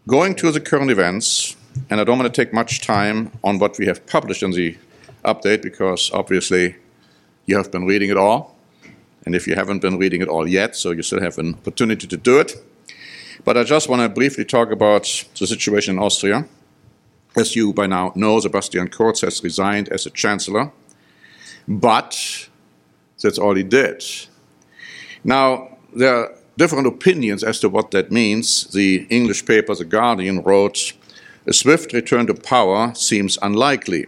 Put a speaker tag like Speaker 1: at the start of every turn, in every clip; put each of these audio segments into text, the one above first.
Speaker 1: Going to the current events, and I don't want to take much time on what we have published in the update, because obviously you have been reading it all, and if you haven't been reading it all yet, so you still have an opportunity to do it. But I just want to briefly talk about the situation in Austria. As you by now know, Sebastian Kurz has resigned as a chancellor, but that's all he did. Now, there are different opinions as to what that means. The English paper The Guardian wrote, "A swift return to power seems unlikely.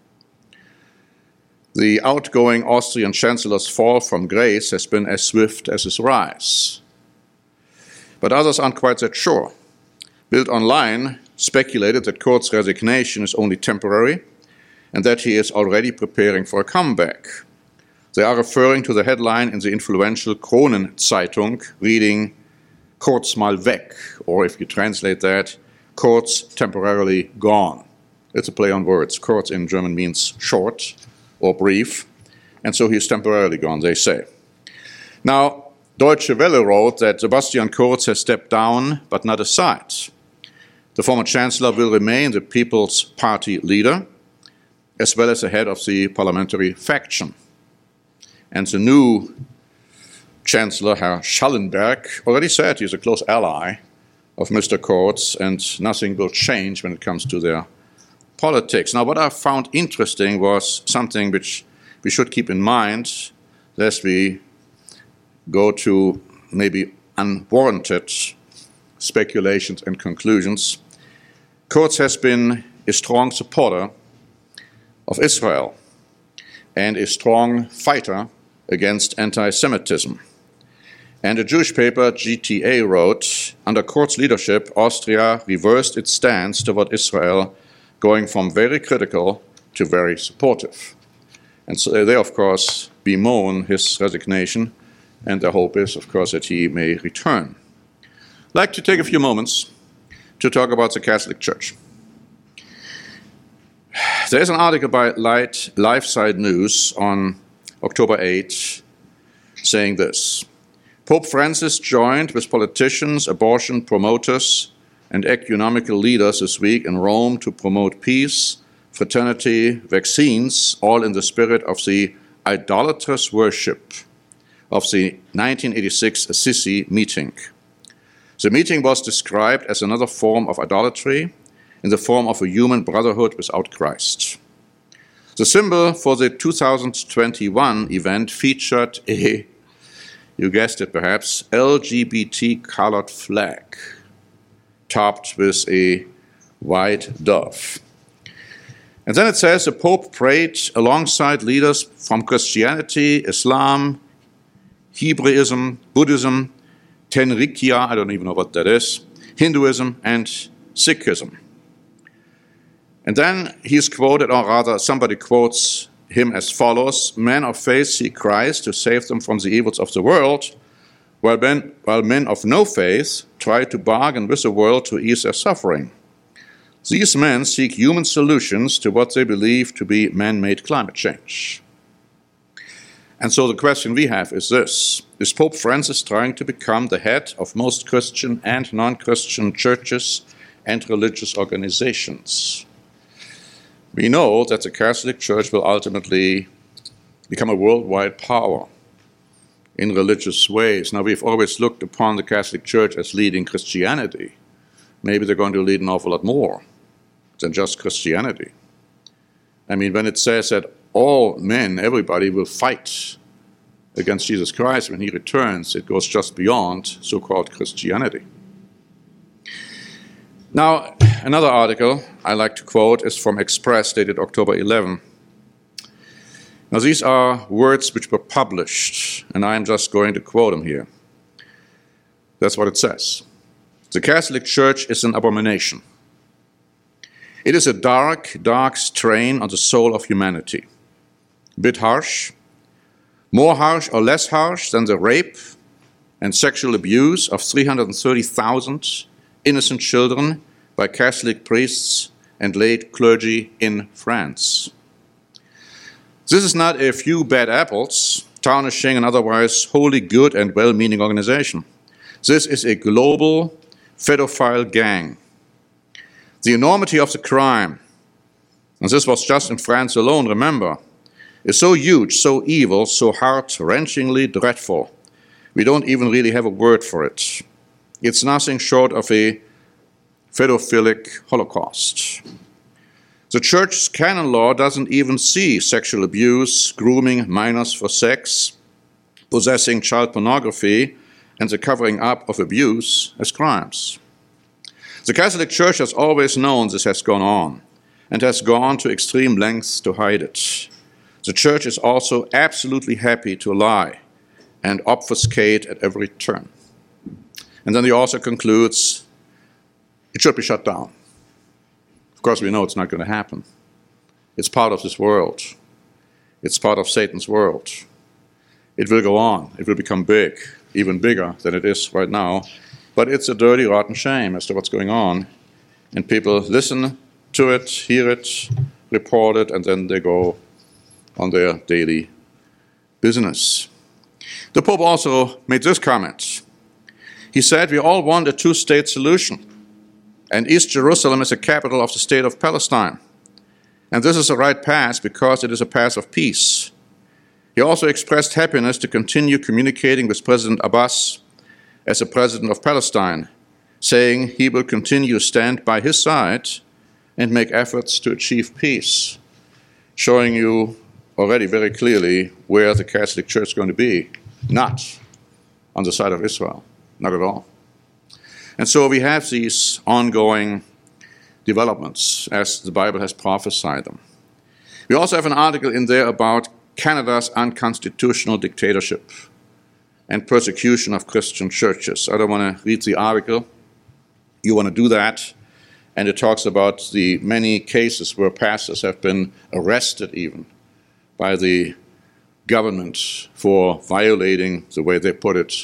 Speaker 1: The outgoing Austrian chancellor's fall from grace has been as swift as his rise." But others aren't quite that sure. Bild Online speculated that Kurz's resignation is only temporary and that he is already preparing for a comeback. They are referring to the headline in the influential Kronen-Zeitung reading, "Kurz mal weg," or if you translate that, "Kurz temporarily gone." It's a play on words. Kurz in German means short or brief, and so he's temporarily gone, they say. Now, Deutsche Welle wrote that Sebastian Kurz has stepped down, but not aside. The former chancellor will remain the People's Party leader, as well as the head of the parliamentary faction. And the new chancellor, Herr Schallenberg, already said he's a close ally of Mr. Kurz, and nothing will change when it comes to their politics. Now, what I found interesting was something which we should keep in mind, lest we go to maybe unwarranted speculations and conclusions. Kurz has been a strong supporter of Israel and a strong fighter against anti-Semitism. And a Jewish paper, GTA, wrote, "Under Kurz's leadership, Austria reversed its stance toward Israel, going from very critical to very supportive." And so they, of course, bemoan his resignation, and their hope is, of course, that he may return. I'd like to take a few moments to talk about the Catholic Church. There is an article by LifeSide News on October 8 saying this: "Pope Francis joined with politicians, abortion promoters, and economical leaders this week in Rome to promote peace, fraternity, vaccines, all in the spirit of the idolatrous worship of the 1986 Assisi meeting. The meeting was described as another form of idolatry in the form of a human brotherhood without Christ. The symbol for the 2021 event featured a, you guessed it perhaps, LGBT-colored flag, topped with a white dove. And then it says the Pope prayed alongside leaders from Christianity, Islam, Hebraism, Buddhism, Tenrikya, I don't even know what that is, Hinduism, and Sikhism. And then he's quoted, or rather somebody quotes him as follows: "Men of faith seek Christ to save them from the evils of the world, while men of no faith try to bargain with the world to ease their suffering. These men seek human solutions to what they believe to be man-made climate change." And so the question we have is this: is Pope Francis trying to become the head of most Christian and non-Christian churches and religious organizations? We know that the Catholic Church will ultimately become a worldwide power in religious ways. Now, we've always looked upon the Catholic Church as leading Christianity. Maybe they're going to lead an awful lot more than just Christianity. I mean, when it says that all men, everybody will fight against Jesus Christ when he returns, it goes just beyond so-called Christianity. Now, another article I like to quote is from Express, dated October 11. Now, these are words which were published, and I'm just going to quote them here. That's what it says. "The Catholic Church is an abomination. It is a dark, dark strain on the soul of humanity. A bit harsh, more harsh or less harsh than the rape and sexual abuse of 330,000 innocent children by Catholic priests and lay clergy in France. This is not a few bad apples tarnishing an otherwise wholly good and well-meaning organization. This is a global pedophile gang The enormity of the crime, and this was just in France alone, remember, is so huge, so evil, so heart-wrenchingly dreadful. We don't even really have a word for it. It's nothing short of a pedophilic holocaust. The church's canon law doesn't even see sexual abuse, grooming minors for sex, possessing child pornography, and the covering up of abuse as crimes. The Catholic Church has always known this has gone on and has gone to extreme lengths to hide it. The Church is also absolutely happy to lie and obfuscate at every turn. And then the author concludes, it should be shut down. Of course, we know it's not going to happen. It's part of this world. It's part of Satan's world. It will go on. It will become big, even bigger than it is right now. But it's a dirty, rotten shame as to what's going on. And people listen to it, hear it, report it, and then they go on their daily business. The Pope also made this comment. He said, we all want a two-state solution, and East Jerusalem is the capital of the state of Palestine. And this is the right path because it is a path of peace. He also expressed happiness to continue communicating with President Abbas as the president of Palestine, saying he will continue to stand by his side and make efforts to achieve peace, showing you already very clearly where the Catholic Church is going to be, not on the side of Israel, not at all. And so we have these ongoing developments as the Bible has prophesied them. We also have an article in there about Canada's unconstitutional dictatorship and persecution of Christian churches. I don't want to read the article. You want to do that. And it talks about the many cases where pastors have been arrested even by the government for violating, the way they put it,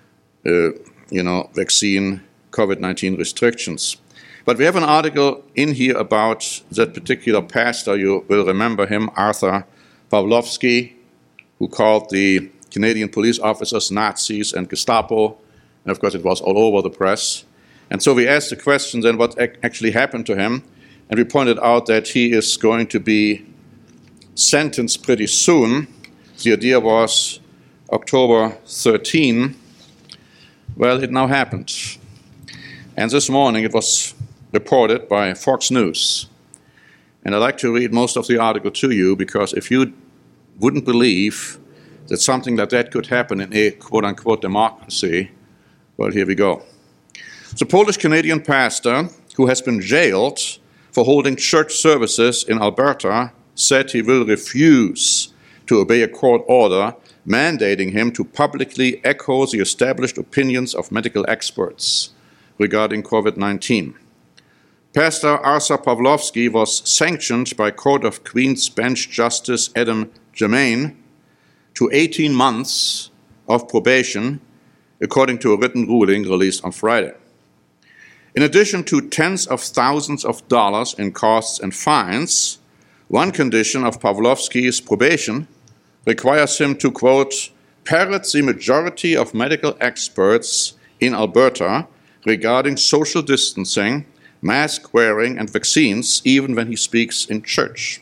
Speaker 1: vaccine COVID-19 restrictions. But we have an article in here about that particular pastor. You will remember him, Arthur Pawlowski, who called the Canadian police officers Nazis and Gestapo. And of course, it was all over the press. And so we asked the question then what actually happened to him. And we pointed out that he is going to be sentenced pretty soon. The idea was October 13. Well, it now happened. And this morning it was reported by Fox News. And I'd like to read most of the article to you, because if you wouldn't believe that something like that could happen in a quote-unquote democracy, well, here we go. The Polish-Canadian pastor who has been jailed for holding church services in Alberta said he will refuse to obey a court order mandating him to publicly echo the established opinions of medical experts regarding COVID-19. Pastor Arthur Pawlowski was sanctioned by Court of Queen's Bench Justice Adam Germain to 18 months of probation, according to a written ruling released on Friday. In addition to tens of thousands of dollars in costs and fines, one condition of Pawlowski's probation requires him to, quote, parrot the majority of medical experts in Alberta regarding social distancing, mask wearing, and vaccines, even when he speaks in church.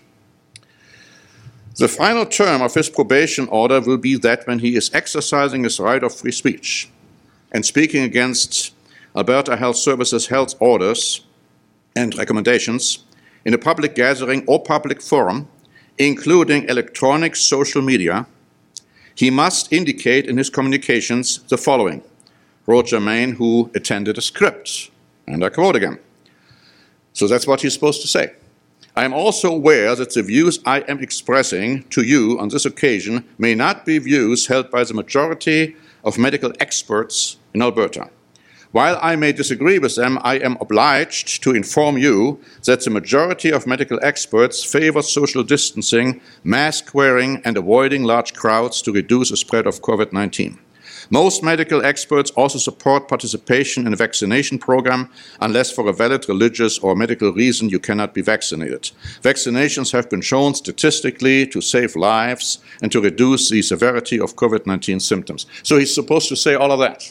Speaker 1: The final term of his probation order will be that when he is exercising his right of free speech and speaking against Alberta Health Services health orders and recommendations in a public gathering or public forum, including electronic social media, he must indicate in his communications the following, wrote Germain, who attended a script, and I quote again. So that's what he's supposed to say. I am also aware that the views I am expressing to you on this occasion may not be views held by the majority of medical experts in Alberta. While I may disagree with them, I am obliged to inform you that the majority of medical experts favor social distancing, mask wearing, and avoiding large crowds to reduce the spread of COVID-19. Most medical experts also support participation in a vaccination program unless for a valid religious or medical reason you cannot be vaccinated. Vaccinations have been shown statistically to save lives and to reduce the severity of COVID-19 symptoms. So he's supposed to say all of that.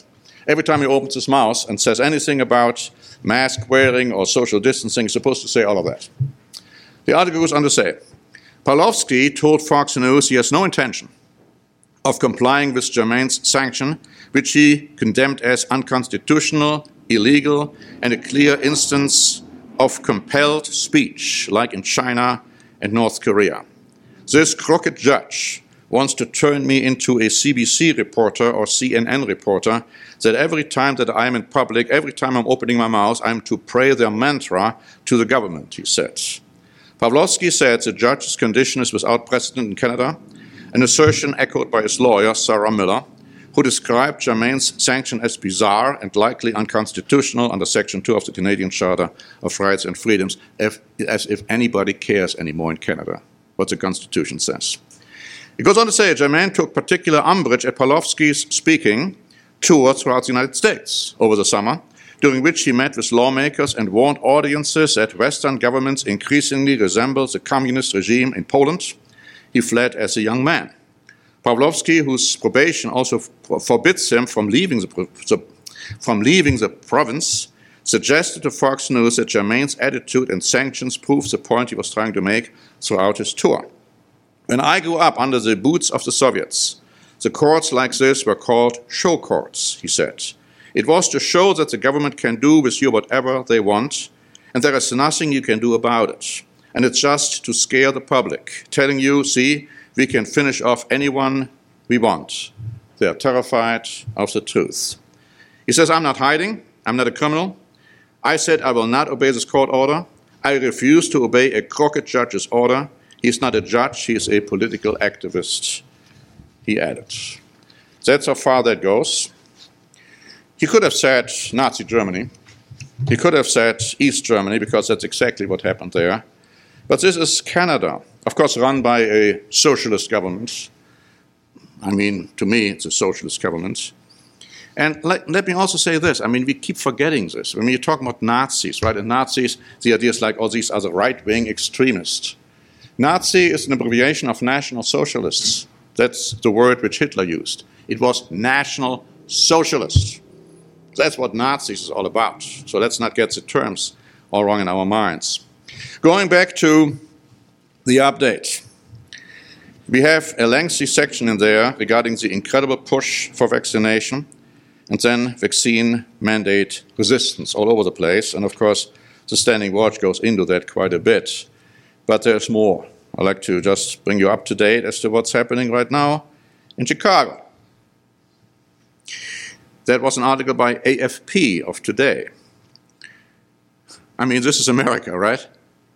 Speaker 1: Every time he opens his mouth and says anything about mask wearing or social distancing, he's supposed to say all of that. The article goes on to say, Pawlowski told Fox News he has no intention of complying with Germain's sanction, which he condemned as unconstitutional, illegal, and a clear instance of compelled speech, like in China and North Korea. This crooked judge wants to turn me into a CBC reporter or CNN reporter, that every time that I'm in public, every time I'm opening my mouth, I'm to pray their mantra to the government, he said. Pawlowski said the judge's condition is without precedent in Canada, an assertion echoed by his lawyer, Sarah Miller, who described Germain's sanction as bizarre and likely unconstitutional under Section 2 of the Canadian Charter of Rights and Freedoms, as if anybody cares anymore in Canada what the Constitution says. It goes on to say, Germain took particular umbrage at Pawlowski's speaking tour throughout the United States over the summer, during which he met with lawmakers and warned audiences that Western governments increasingly resemble the communist regime in Poland. He fled as a young man. Pawlowski, whose probation also forbids him from leaving the province, suggested to Fox News that Germain's attitude and sanctions prove the point he was trying to make throughout his tour. When I grew up under the boots of the Soviets, the courts like this were called show courts, he said. It was to show that the government can do with you whatever they want, and there is nothing you can do about it. And it's just to scare the public, telling you, see, we can finish off anyone we want. They are terrified of the truth. He says, I'm not hiding. I'm not a criminal. I said I will not obey this court order. I refuse to obey a crooked judge's order. He's not a judge. He is a political activist, he added. That's how far that goes. He could have said Nazi Germany. He could have said East Germany, because that's exactly what happened there. But this is Canada, of course, run by a socialist government. I mean, to me, it's a socialist government. And let me also say this. I mean, we keep forgetting this. When you talk about Nazis, right? And Nazis, the idea is like, oh, these are the right-wing extremists. Nazi is an abbreviation of National Socialists. That's the word which Hitler used. It was National Socialist. That's what Nazis is all about. So let's not get the terms all wrong in our minds. Going back to the update, we have a lengthy section in there regarding the incredible push for vaccination and then vaccine mandate resistance all over the place. And of course, the Standing Watch goes into that quite a bit. But there's more. I'd like to just bring you up to date as to what's happening right now in Chicago. That was an article by AFP of today. I mean, this is America, right?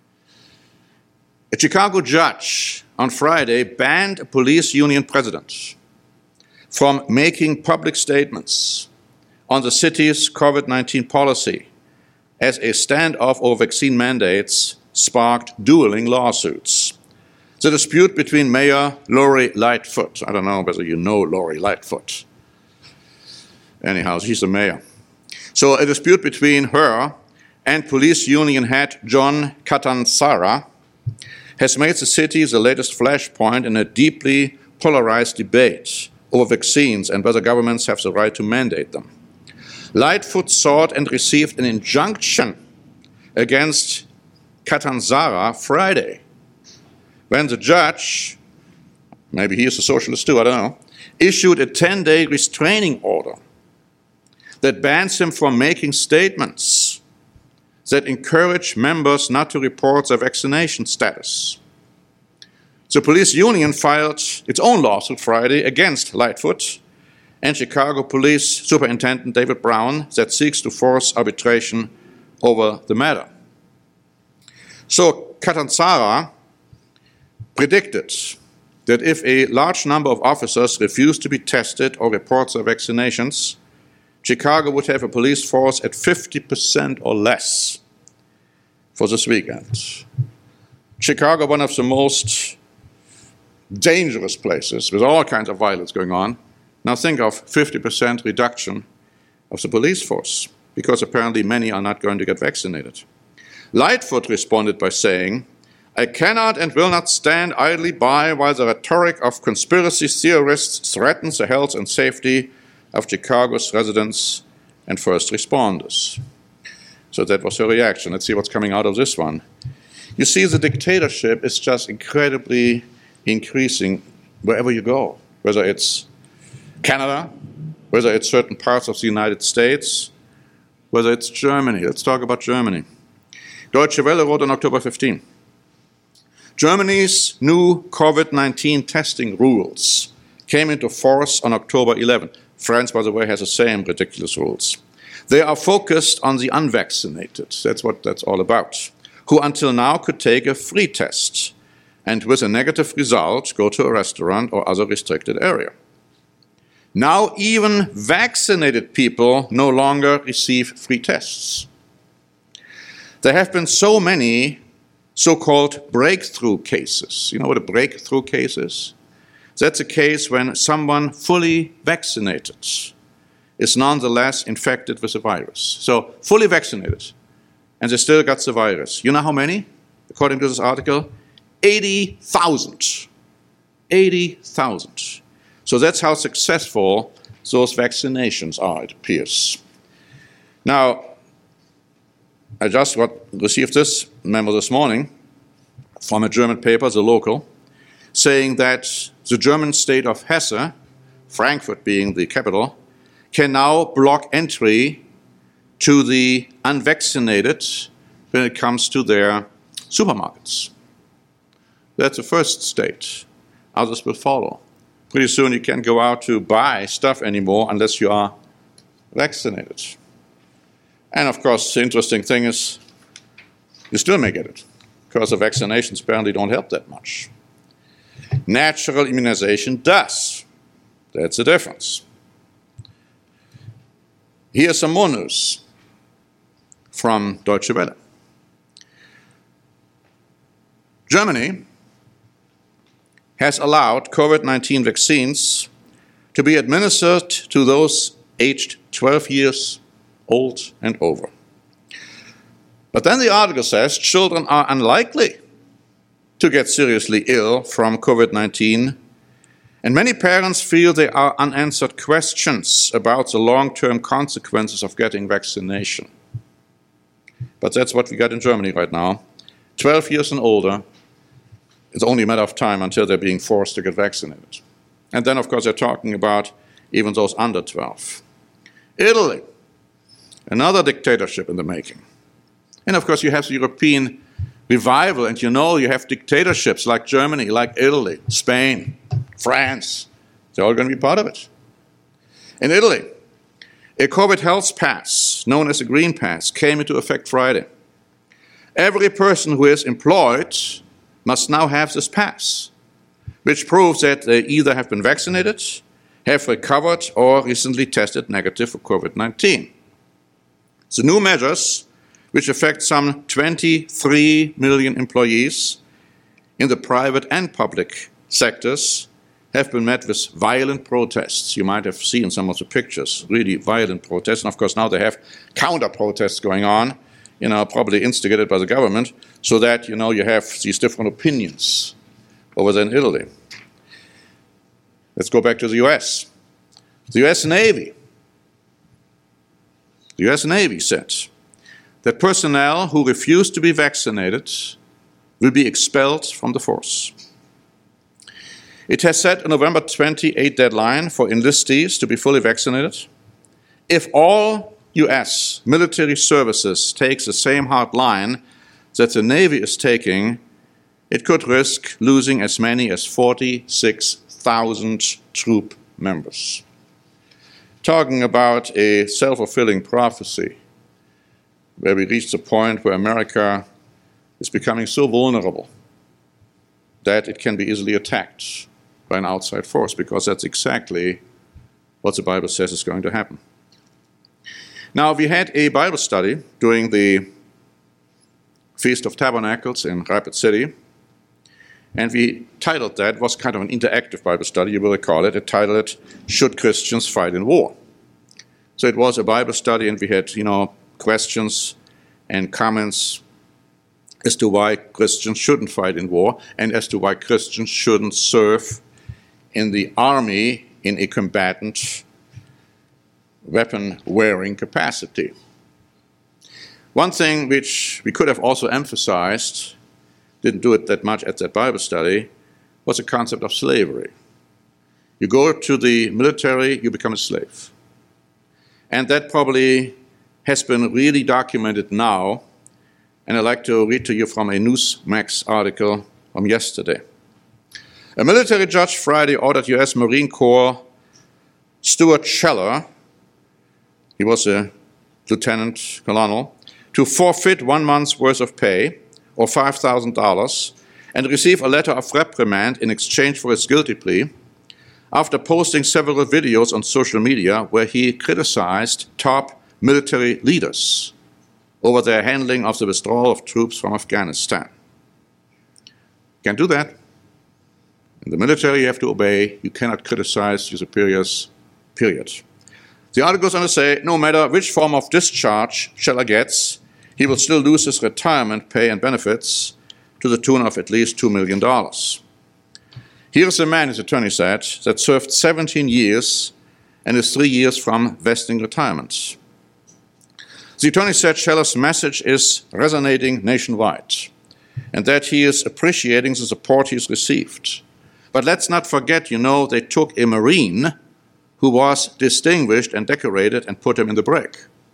Speaker 1: A Chicago judge on Friday banned a police union president from making public statements on the city's COVID-19 policy as a standoff over vaccine mandates sparked dueling lawsuits. The dispute between Mayor Lori Lightfoot, I don't know whether you know Lori Lightfoot. Anyhow, she's the mayor. So a dispute between her and police union head John Catanzara has made the city the latest flashpoint in a deeply polarized debate over vaccines and whether governments have the right to mandate them. Lightfoot sought and received an injunction against Catanzara Friday, when the judge, maybe he is a socialist too, I don't know, issued a 10-day restraining order that bans him from making statements that encourage members not to report their vaccination status. The police union filed its own lawsuit Friday against Lightfoot and Chicago Police Superintendent David Brown that seeks to force arbitration over the matter. So Catanzara predicted that if a large number of officers refuse to be tested or report their vaccinations, Chicago would have a police force at 50% or less for this weekend. Chicago, one of the most dangerous places with all kinds of violence going on. Now think of 50% reduction of the police force, because apparently many are not going to get vaccinated. Lightfoot responded by saying, I cannot and will not stand idly by while the rhetoric of conspiracy theorists threatens the health and safety of Chicago's residents and first responders. So that was her reaction. Let's see what's coming out of this one. You see, the dictatorship is just incredibly increasing wherever you go, whether it's Canada, whether it's certain parts of the United States, whether it's Germany. Let's talk about Germany. Deutsche Welle wrote on October 15, Germany's new COVID-19 testing rules came into force on October 11. France, by the way, has the same ridiculous rules. They are focused on the unvaccinated. That's what that's all about, who until now could take a free test and with a negative result go to a restaurant or other restricted area. Now even vaccinated people no longer receive free tests. There have been so many so-called breakthrough cases. You know what a breakthrough case is? That's a case when someone fully vaccinated is nonetheless infected with the virus. So fully vaccinated, and they still got the virus. You know how many, according to this article? 80,000. 80,000. So that's how successful those vaccinations are, it appears. Now, I just received this memo this morning from a German paper, The Local, saying that the German state of Hesse, Frankfurt being the capital, can now block entry to the unvaccinated when it comes to their supermarkets. That's the first state. Others will follow. Pretty soon you can't go out to buy stuff anymore unless you are vaccinated. And of course, the interesting thing is you still may get it, because the vaccinations apparently don't help that much. Natural immunization does. That's the difference. Here's some more news from Deutsche Welle. Germany has allowed COVID-19 vaccines to be administered to those aged 12 years old and over. But then the article says children are unlikely to get seriously ill from COVID-19, and many parents feel there are unanswered questions about the long-term consequences of getting vaccination. But that's what we got in Germany right now. 12 years and older, it's only a matter of time until they're being forced to get vaccinated. And then, of course, they're talking about even those under 12. Italy, another dictatorship in the making. And of course, you have the European revival, and you know you have dictatorships like Germany, like Italy, Spain, France. They're all going to be part of it. In Italy, a COVID health pass, known as a Green Pass, came into effect Friday. Every person who is employed must now have this pass, which proves that they either have been vaccinated, have recovered, or recently tested negative for COVID-19. The new measures, which affect some 23 million employees in the private and public sectors, have been met with violent protests. You might have seen some of the pictures, really violent protests. And of course, now they have counter-protests going on, probably instigated by the government, so that, you have these different opinions over there in Italy. Let's go back to the US. The US Navy. The US Navy said that personnel who refuse to be vaccinated will be expelled from the force. It has set a November 28 deadline for enlistees to be fully vaccinated. If all US military services take the same hard line that the Navy is taking, it could risk losing as many as 46,000 troop members. Talking about a self-fulfilling prophecy, where we reach the point where America is becoming so vulnerable that it can be easily attacked by an outside force, because that's exactly what the Bible says is going to happen. Now, we had a Bible study during the Feast of Tabernacles in Rapid City, and we titled that, it was kind of an interactive Bible study, you will recall it, titled it, Should Christians Fight in War? So it was a Bible study, and we had, questions and comments as to why Christians shouldn't fight in war, and as to why Christians shouldn't serve in the army in a combatant weapon-wearing capacity. One thing which we could have also emphasized, didn't do it that much at that Bible study, was the concept of slavery. You go to the military, you become a slave. And that probably has been really documented now, and I'd like to read to you from a Newsmax article from yesterday. A military judge Friday ordered U.S. Marine Corps Stuart Scheller, he was a lieutenant colonel, to forfeit 1 month's worth of pay, or $5,000, and receive a letter of reprimand in exchange for his guilty plea, after posting several videos on social media where he criticized top military leaders over their handling of the withdrawal of troops from Afghanistan. Can't do that. In the military, you have to obey. You cannot criticize your superiors, period. The article goes on to say, no matter which form of discharge Scheller gets, he will still lose his retirement pay and benefits to the tune of at least $2 million. Here is a man, his attorney said, that served 17 years and is 3 years from vesting retirement. The attorney said Scheller's message is resonating nationwide and that he is appreciating the support he's received. But let's not forget, they took a Marine who was distinguished and decorated and put him in the brig.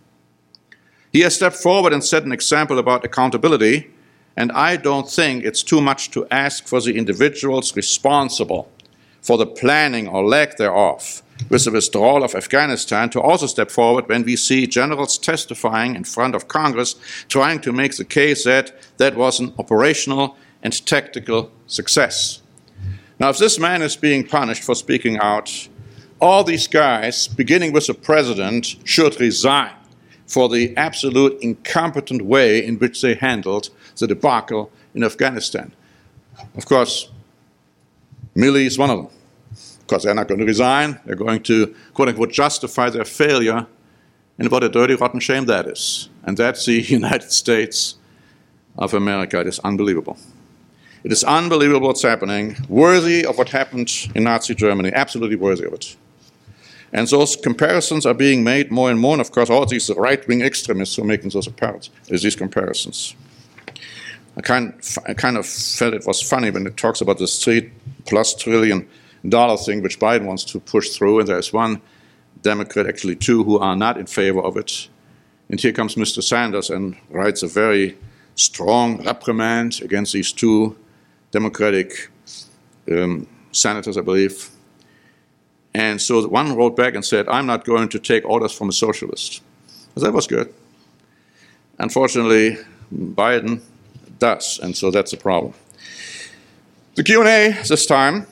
Speaker 1: He has stepped forward and set an example about accountability, and I don't think it's too much to ask for the individuals responsible for the planning or lack thereof with the withdrawal of Afghanistan to also step forward when we see generals testifying in front of Congress trying to make the case that that was an operational and tactical success. Now, if this man is being punished for speaking out, all these guys, beginning with the president, should resign for the absolute incompetent way in which they handled the debacle in Afghanistan. Of course, Milley is one of them. Of course, they're not going to resign. They're going to, quote-unquote, justify their failure. And what a dirty, rotten shame that is. And that's the United States of America. It is unbelievable. It is unbelievable what's happening, worthy of what happened in Nazi Germany, absolutely worthy of it. And those comparisons are being made more and more, and of course all these right-wing extremists who are making these comparisons. I kind of felt it was funny when it talks about this $3+ trillion thing which Biden wants to push through, and there's one Democrat, actually two, who are not in favor of it. And here comes Mr. Sanders and writes a very strong reprimand against these two Democratic senators, I believe. And so one wrote back and said, I'm not going to take orders from a socialist. Well, that was good. Unfortunately, Biden does, and so that's a problem. The Q&A this time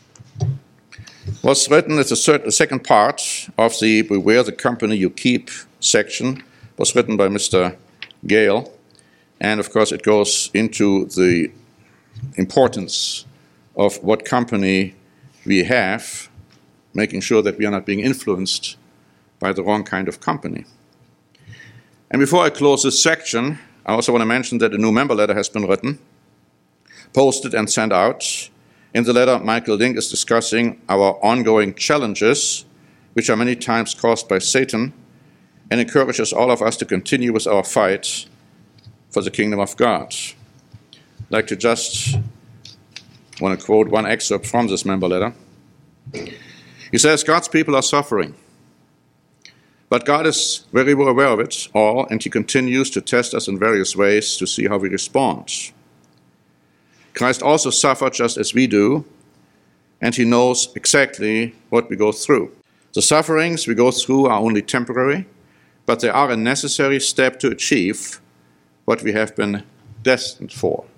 Speaker 1: was written as the second part of the Beware the Company You Keep section, was written by Mr. Gale, and of course it goes into the importance of what company we have, making sure that we are not being influenced by the wrong kind of company. And before I close this section, I also want to mention that a new member letter has been written, posted and sent out. In the letter, Michael Link is discussing our ongoing challenges, which are many times caused by Satan, and encourages all of us to continue with our fight for the kingdom of God. I'd like to just want to quote one excerpt from this member letter. He says, God's people are suffering, but God is very well aware of it all, and he continues to test us in various ways to see how we respond. Christ also suffered just as we do, and he knows exactly what we go through. The sufferings we go through are only temporary, but they are a necessary step to achieve what we have been destined for.